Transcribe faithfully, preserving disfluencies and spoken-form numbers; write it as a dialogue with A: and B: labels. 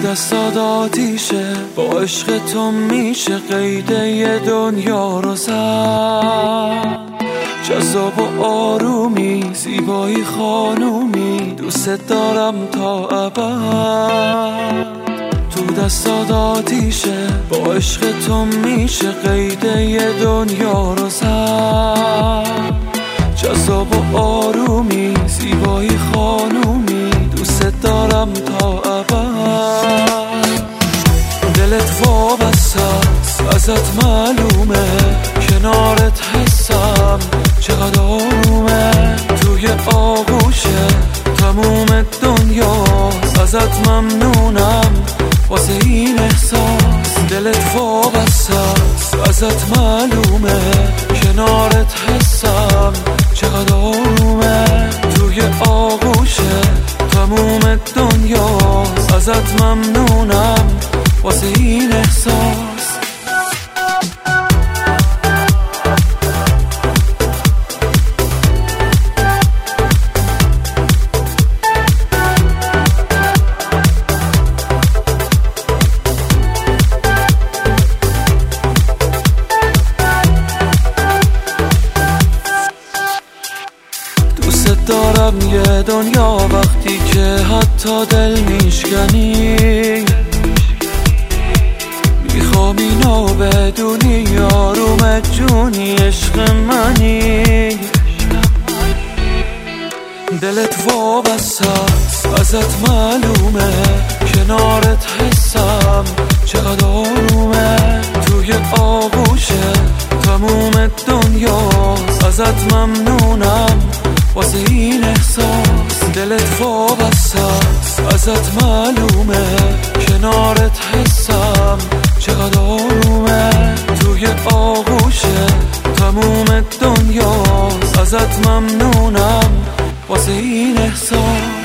A: دستات آتیشه، با عشق تو میشه قید یه دنیا رو زد. جذاب و آرومی، زیبایی خانومی، دوست دارم تا ابد. تو دستات آتیشه، با عشق تو میشه قید یه دنیا رو زد. جذاب و آرومی، زیبایی خانومی، دوست دارم تا ابد. دلت وابسته است، ازت معلومه، کنارت حسم چقدر آرومه. توی آغوشه تموم دنیاست، ازت ممنونم واسه این احساس. دلت وابسته است، ازت معلومه، کنارت حسم چقدر آرومه. توی آغوشه تموم دنیاست، ازت ممنونم واسه این احساس. دوست دارم یه دنیا وقتی که حتی دل میشکنی، میخوام اینو بدونی، آروم جونی، عشق منی. دلت وابسته است، ازت معلومه، کنارت حسم چقدر آرومه. توی آغوشه تموم دنیاست، ازت ممنونم واسه این احساس. دلت وابسته است، ازت معلومه، کنارت حسم چقدر آرومه. توی آغوشه تموم دنیاست، ازت ممنونم واسه این احساس.